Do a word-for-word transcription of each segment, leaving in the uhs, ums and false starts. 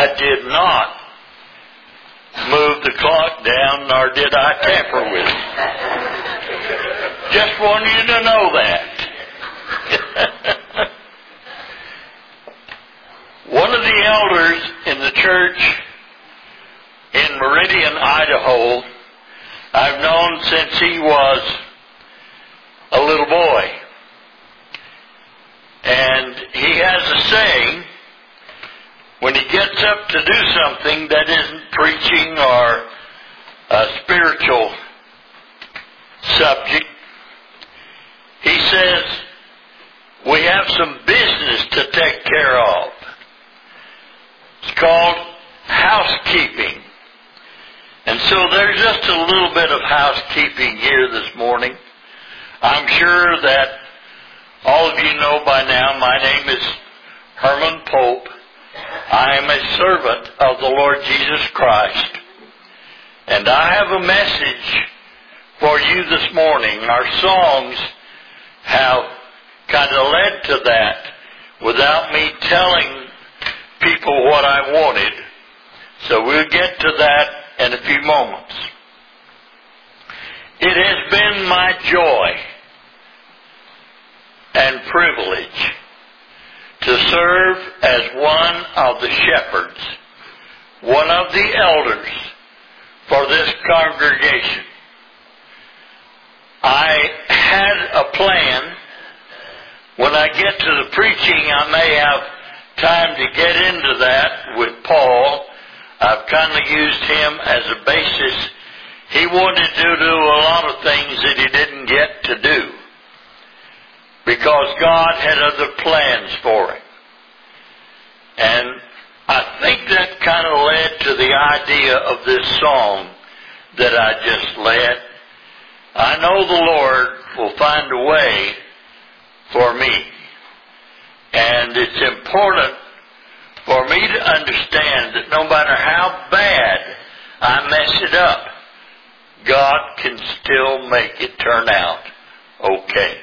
I did not move the clock down, nor did I tamper with it. Just want you to know that. One of the elders in the church in Meridian, Idaho, I've known since he was a little boy. And he has a saying, when he gets up to do something that isn't preaching or a spiritual subject, he says, we have some business to take care of. It's called housekeeping. And so there's just a little bit of housekeeping here this morning. I'm sure that all of you know by now, my name is Herman Pope. I am a servant of the Lord Jesus Christ. And I have a message for you this morning. Our songs have kind of led to that without me telling people what I wanted. So we'll get to that in a few moments. It has been my joy and privilege to serve as one of the shepherds, one of the elders for this congregation. I had a plan. When I get to the preaching, I may have time to get into that with Paul. I've kind of used him as a basis. He wanted to do a lot of things that he didn't get to do because God had other plans for him. And I think that kind of led to the idea of this song that I just led. I know the Lord will find a way for me. And it's important for me to understand that no matter how bad I mess it up, God can still make it turn out okay.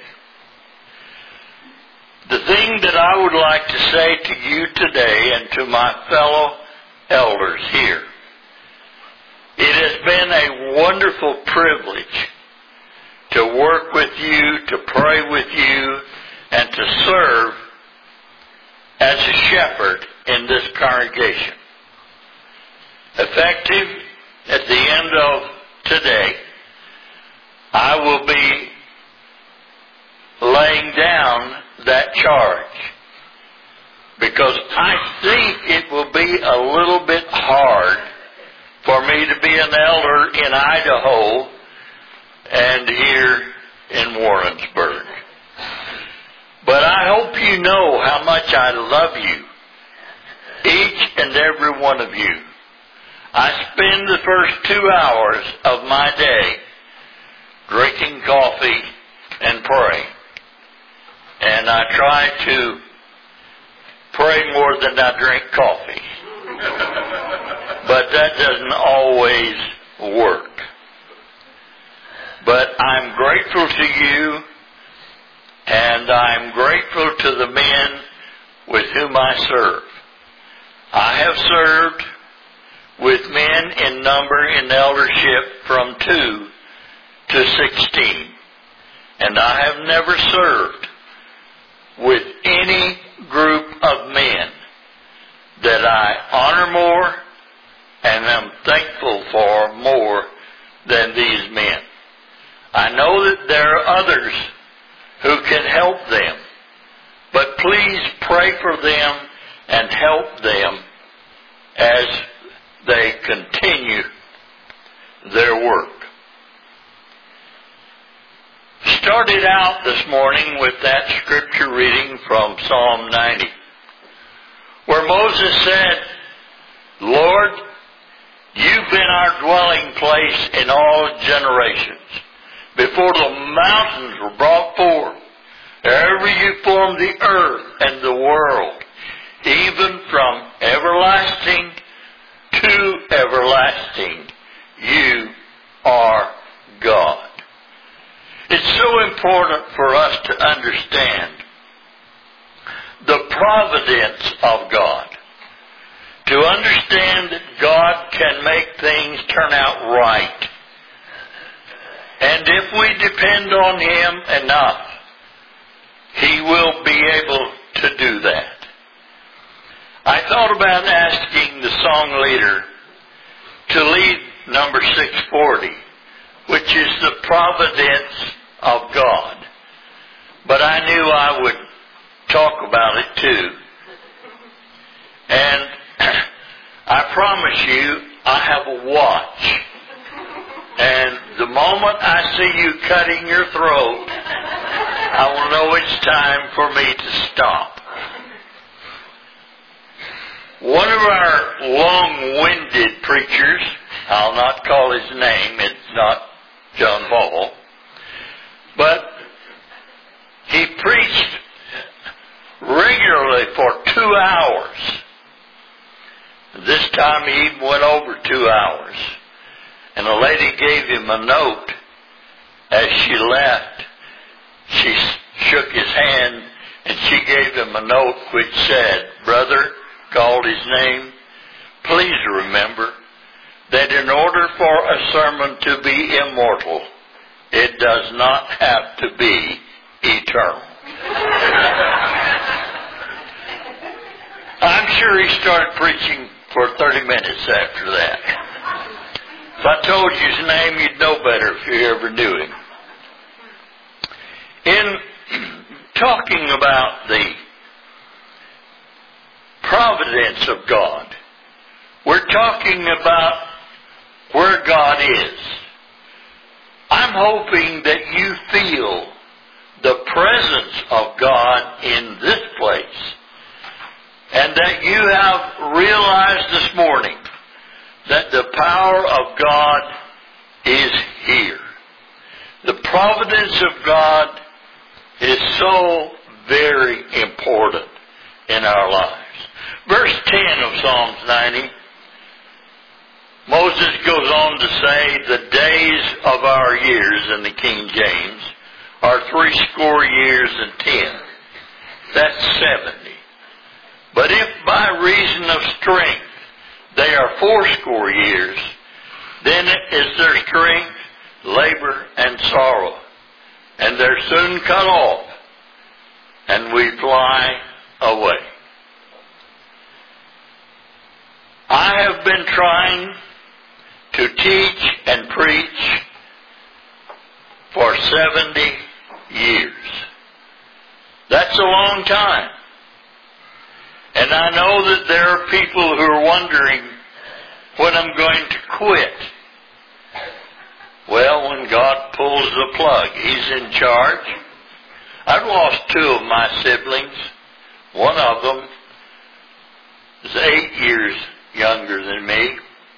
The thing that I would like to say to you today and to my fellow elders here, it has been a wonderful privilege to work with you, to pray with you, and to serve as a shepherd in this congregation. Effective at the end of today, I will be laying down that charge because I think it will be a little bit hard for me to be an elder in Idaho and here in Warrensburg. But I hope you know how much I love you, each and every one of you. I spend the first two hours of my day drinking coffee and praying. And I try to pray more than I drink coffee. But that doesn't always work. But I'm grateful to you, and I'm grateful to the men with whom I serve. I have served with men in number in eldership from two to sixteen. And I have never served with any group of men that I honor more and am thankful for more than these men. I know that there are others who can help them, but please pray for them and help them as they continue their work. Started out this morning with that scripture reading from Psalm ninety, where Moses said, Lord, you've been our dwelling place in all generations. Before the mountains were brought forth, ever you formed the earth and the world, even from everlasting to everlasting, you are God. It's so important for us to understand the providence of God, to understand and make things turn out right. And if we depend on Him enough, He will be able to do that. I thought about asking the song leader to lead number six forty, which is the providence of God. But I knew I would talk about it too. And I promise you, I have a watch. And the moment I see you cutting your throat, I will know it's time for me to stop. One of our long-winded preachers, I'll not call his name, it's not John Ball, but he preached regularly for two hours. This time he even went over two hours. And a lady gave him a note as she left. She shook his hand and she gave him a note which said, "Brother," called his name, "please remember that in order for a sermon to be immortal, it does not have to be eternal." I'm sure he started preaching for thirty minutes after that. If I told you his name, you'd know better if you ever knew him. In talking about the providence of God, we're talking about where God is. I'm hoping that you feel the presence of God in this place, and that you have realized this morning that the power of God is here. The providence of God is so very important in our lives. Verse ten of Psalms ninety, Moses goes on to say, "The days of our years," in the King James, "are threescore years and ten." That's seventy. "But if by reason of strength they are fourscore years, then is their strength labor and sorrow, and they're soon cut off, and we fly away." I have been trying to teach and preach for seventy years. That's a long time. And I know that there are people who are wondering when I'm going to quit. Well, when God pulls the plug, He's in charge. I've lost two of my siblings. One of them is eight years younger than me.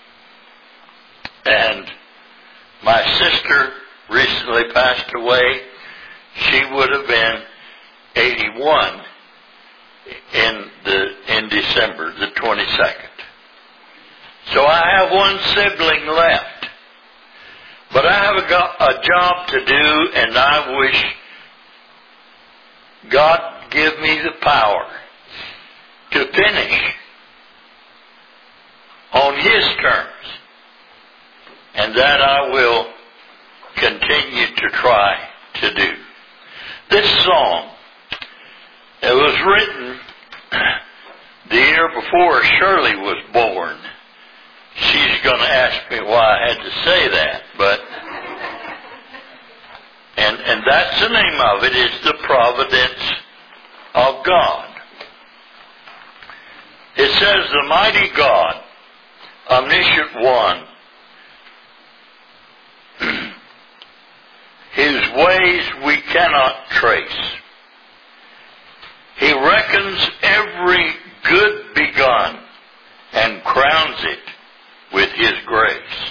And my sister recently passed away. She would have been eighty-one in the in December the twenty-second. So I have one sibling left. But I have a, go- a job to do, and I wish God give me the power to finish on His terms. And that I will continue to try to do. This song, it was written the year before Shirley was born. She's going to ask me why I had to say that, but and and that's the name of it, is the providence of God. It says, "The mighty God, omniscient one, His ways we cannot trace. He reckons every good begun and crowns it with His grace.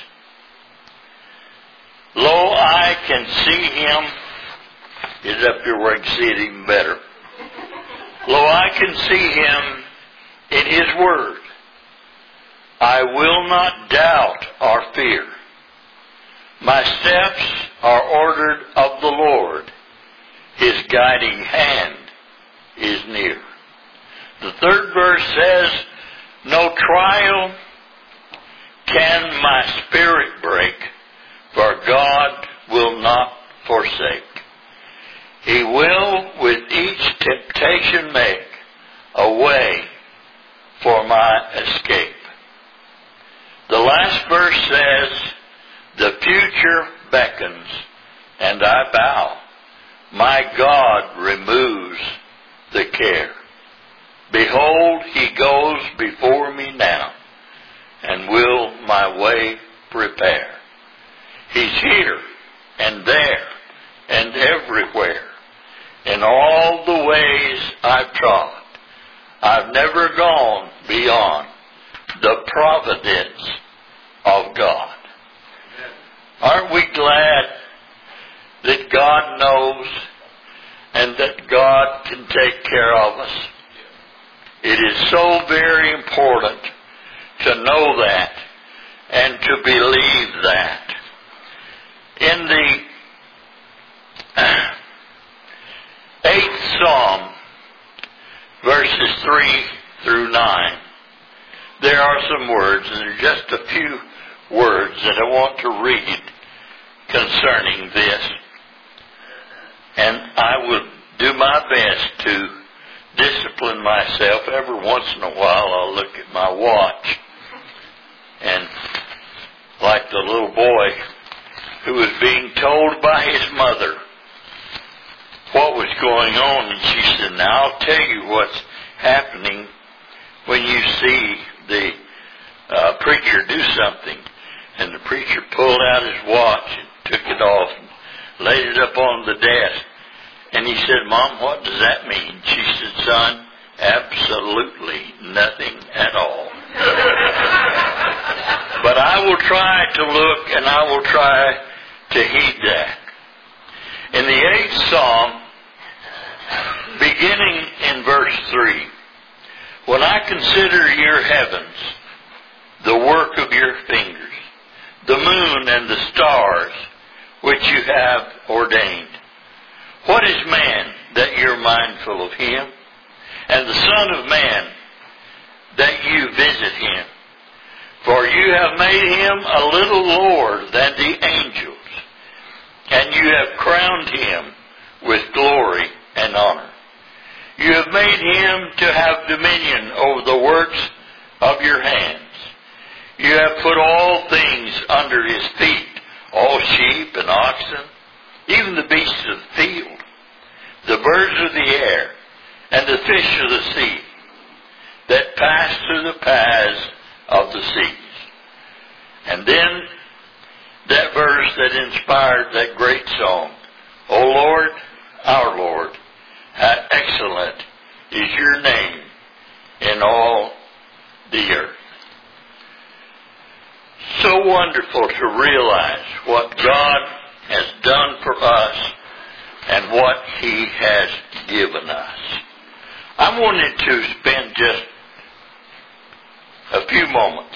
Lo, I can see Him," is up here where I can see it even better. "Lo, I can see Him in His word. I will not doubt or fear. My steps are ordered of the Lord. His guiding hand is near." The third verse says, "No trial can my spirit break, for God will not forsake. He will with each temptation make a way for my escape. The last verse says, the future beckons, and I bow. My God removes the care. Behold, he goes before me now, and will my way prepare. He's here and there and everywhere. In all the ways I've trod, I've never gone beyond the providence of God. Aren't we glad that God knows and that God can take care of us? It is so very important to know that and to believe that. In the eighth Psalm, verses three through nine, there are some words, and there are just a few words that I want to read concerning this. And I will do my best to discipline myself. Every once in a while I'll look at my watch. And like the little boy who was being told by his mother what was going on, and she said, now I'll tell you what's happening when you see the uh, preacher do something. And the preacher pulled out his watch and took it off and laid it up on the desk. And he said, Mom, what does that mean? She said, son, absolutely nothing at all. But I will try to look and I will try to heed that. In the eighth Psalm, beginning in verse three, when I consider your heavens, the work of your fingers, the moon and the stars which you have ordained, what is man that you're mindful of him, and the Son of Man that you visit him? For you have made him a little lower than the angels, and you have crowned him with glory and honor. You have made him to have dominion over the works of your hands. You have put all things under his feet, all sheep and oxen, even the beasts of the field, the birds of the air, and the fish of the sea, that pass through the paths of the seas. And then that verse that inspired that great song, O Lord, our Lord, how excellent is your name in all the earth. So wonderful to realize what God has done for us and what he has given us. I wanted to spend just a few moments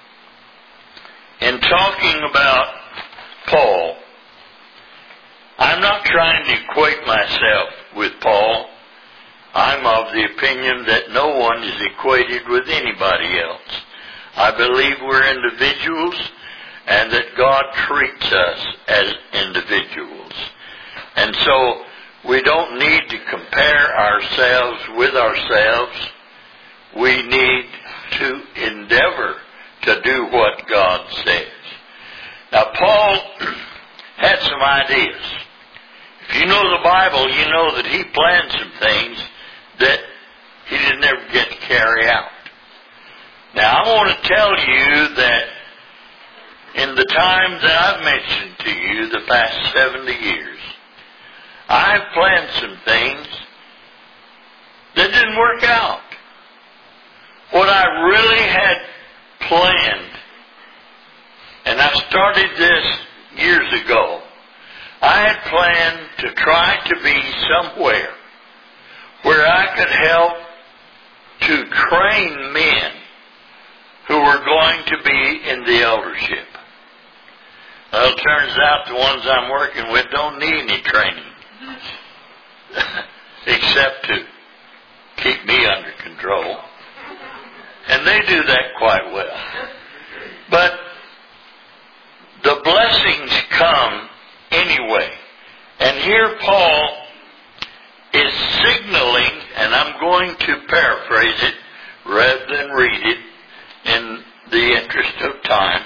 in talking about Paul. I'm not trying to equate myself with Paul. I'm of the opinion that no one is equated with anybody else. I believe we're individuals and that God treats us as individuals. And so we don't need to compare ourselves with ourselves. We need to endeavor to do what God says. Now, Paul had some ideas. If you know the Bible, you know that he planned some things that he didn't ever get to carry out. Now, I want to tell you that in the time that I've mentioned to you, the past seventy years, I've planned some things that didn't work out. What I really had planned, and I started this years ago, I had planned to try to be somewhere where I could help to train men who were going to be in the eldership. Well, it turns out the ones I'm working with don't need any training except to keep me under control. And they do that quite well. But paraphrase it rather than read it in the interest of time.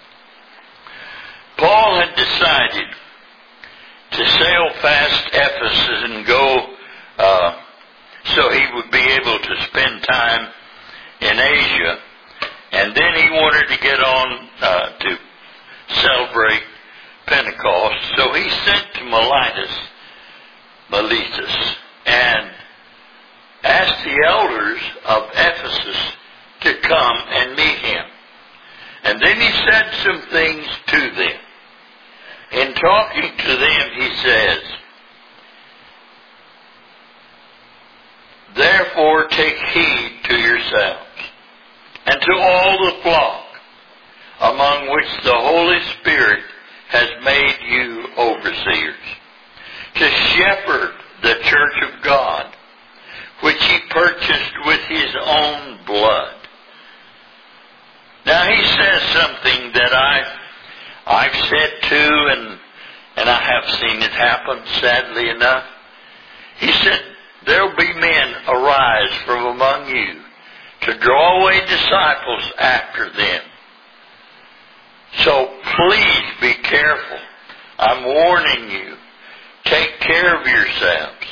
Paul had decided to sail past Ephesus and go uh, so he would be able to spend time in Asia. And then he wanted to get on uh, to celebrate Pentecost. So he sent to Miletus, Miletus and asked the elders of Ephesus to come and meet him. And then he said some things to them. In talking to them, he says, "Therefore take heed to yourselves and to all the flock among which the Holy Spirit has made you overseers, to shepherd the church of God, which he purchased with his own blood." Now he says something that I, I've said too, and, and I have seen it happen, sadly enough. He said, "There will be men arise from among you to draw away disciples after them. So please be careful. I'm warning you. Take care of yourselves."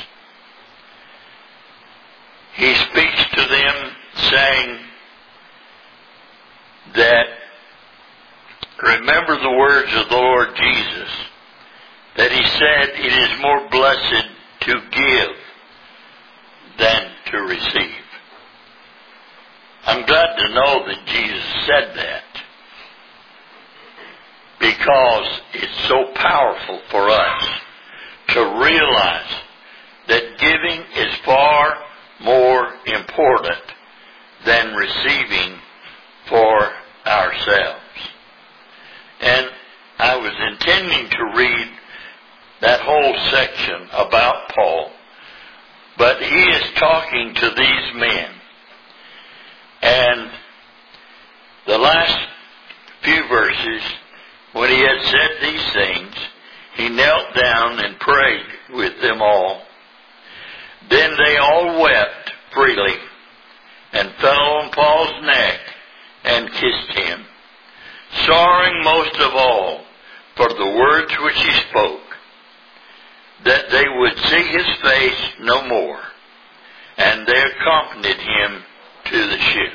He speaks to them saying that, remember the words of the Lord Jesus, that he said it is more blessed to give than to receive. I'm glad to know that Jesus said that, because it's so powerful for us to realize that giving is far more important than receiving for ourselves. And I was intending to read that whole section about Paul, but he is talking to these men. And the last few verses, when he had said these things, he knelt down and prayed with them all. Then they all wept freely and fell on Paul's neck and kissed him, sorrowing most of all for the words which he spoke, that they would see his face no more. And they accompanied him to the ship.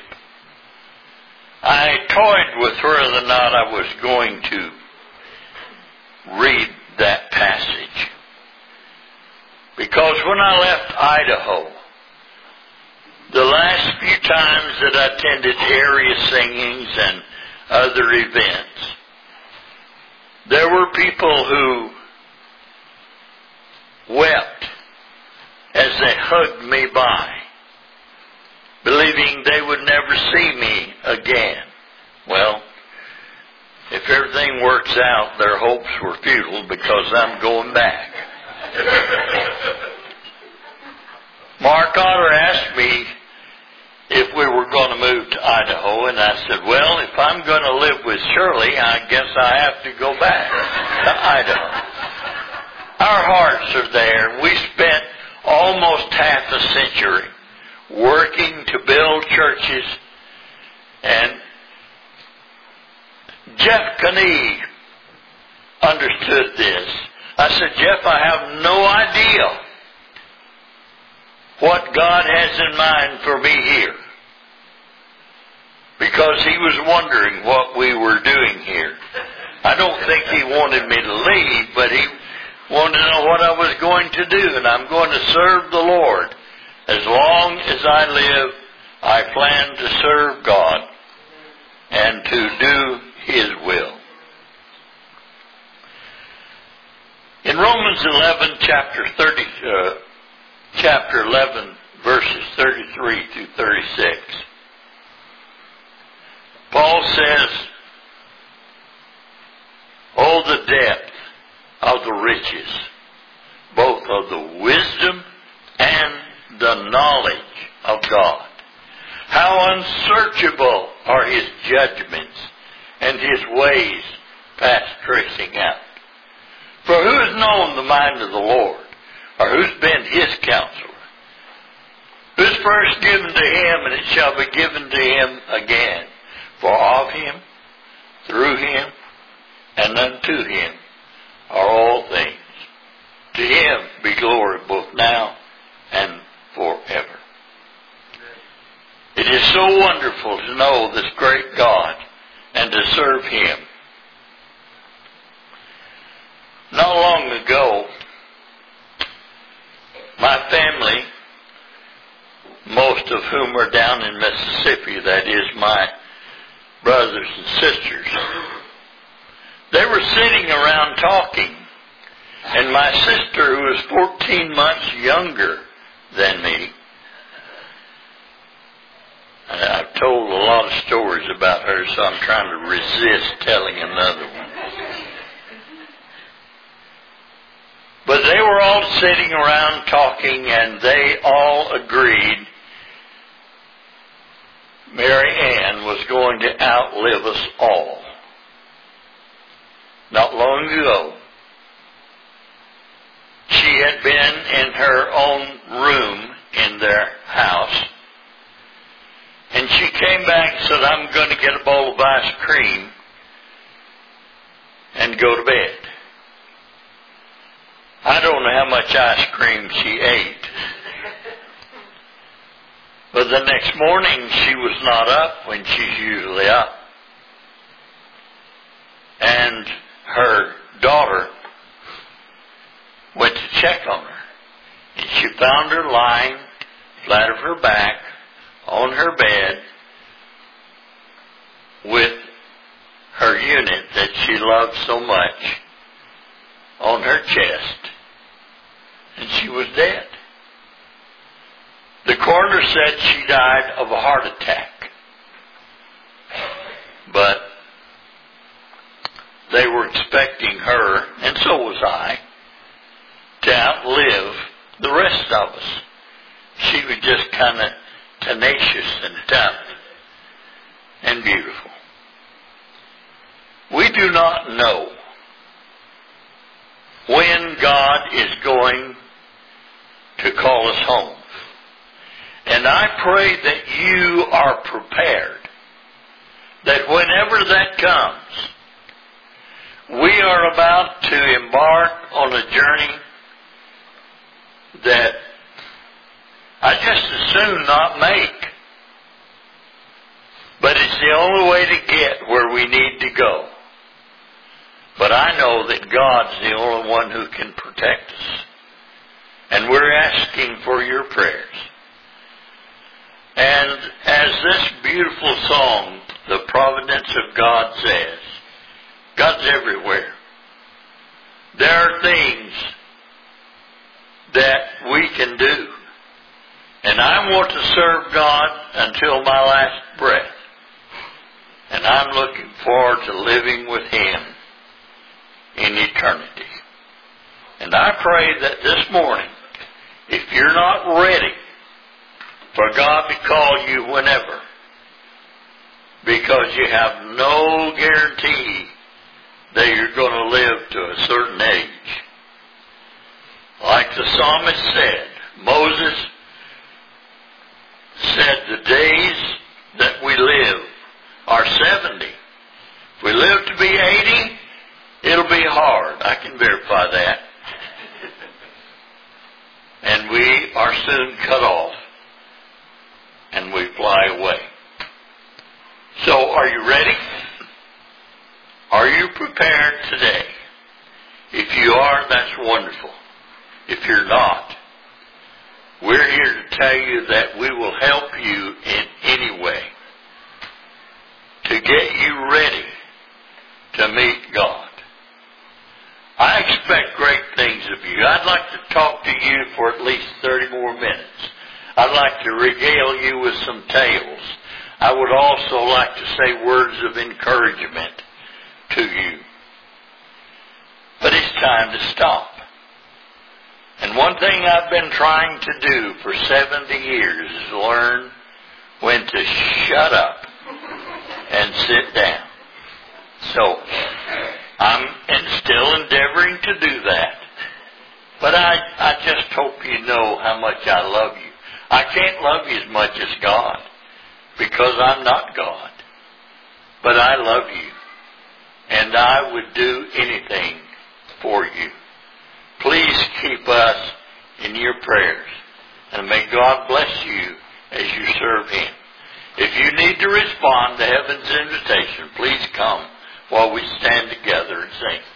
I toyed with whether or not I was going to read that passage, because when I left Idaho, the last few times that I attended area singings and other events, there were people who wept as they hugged me by, believing they would never see me again. Well, if everything works out, their hopes were futile, because I'm going back. Mark Otter asked me if we were going to move to Idaho, and I said, well, if I'm going to live with Shirley, I guess I have to go back to Idaho. Our hearts are there. We spent almost half a century working to build churches, and Jeff Kenney understood this. I said, Jeff, I have no idea what God has in mind for me here, because he was wondering what we were doing here. I don't think he wanted me to leave, but he wanted to know what I was going to do, and I'm going to serve the Lord. As long as I live, I plan to serve God and to do his will. In Romans eleven, chapter thirty, uh, chapter eleven, verses thirty-three through thirty-six, Paul says, "Oh, the depth of the riches, both of the wisdom and the knowledge of God. How unsearchable are his judgments, and his ways past tracing out. For who has known the mind of the Lord, or who's been his counselor? Who's first given to him, and it shall be given to him again. For of him, through him, and unto him are all things. To him be glory both now and forever. It is so wonderful to know this great God and to serve him. Not long ago, my family, most of whom are down in Mississippi, that is my brothers and sisters, they were sitting around talking, and my sister, who was fourteen months younger than me, and I've told a lot of stories about her, so I'm trying to resist telling another one. But they were all sitting around talking, and they all agreed Mary Ann was going to outlive us all. Not long ago, she had been in her own room in their house, and she came back and said, I'm going to get a bowl of ice cream and go to bed. I don't know how much ice cream she ate. But the next morning she was not up when she's usually up. And her daughter went to check on her. And she found her lying flat of her back on her bed with her unit that she loved so much on her chest. And she was dead. The coroner said she died of a heart attack. But they were expecting her, and so was I, to outlive the rest of us. She was just kind of tenacious and tough and beautiful. We do not know when God is going to call us home. And I pray that you are prepared, that whenever that comes, we are about to embark on a journey that I just as soon not make. But it's the only way to get where we need to go. But I know that God's the only one who can protect us. And we're asking for your prayers. And as this beautiful song, The Providence of God, says, God's everywhere. There are things that we can do. And I want to serve God until my last breath. And I'm looking forward to living with Him in eternity. And I pray that this morning, if you're not ready for God to call you whenever, because you have no guarantee that you're going to live to a certain age. Like the psalmist said, Moses said, the days that we live are seventy. If we live to be eighty, it'll be hard. I can verify that. And we are soon cut off. And we fly away. So, are you ready? Are you prepared today? If you are, that's wonderful. If you're not, we're here to tell you that we will help you in any way to get you ready to meet God. I expect great things of you. I'd like to talk to you for at least thirty more minutes. I'd like to regale you with some tales. I would also like to say words of encouragement to you. But it's time to stop. And one thing I've been trying to do for seventy years is learn when to shut up and sit down. So, I'm still endeavoring to do that. But I, I just hope you know how much I love you. I can't love you as much as God because I'm not God. But I love you. And I would do anything for you. Please keep us in your prayers. And may God bless you as you serve Him. If you need to respond to heaven's invitation, please come while we stand together and sing.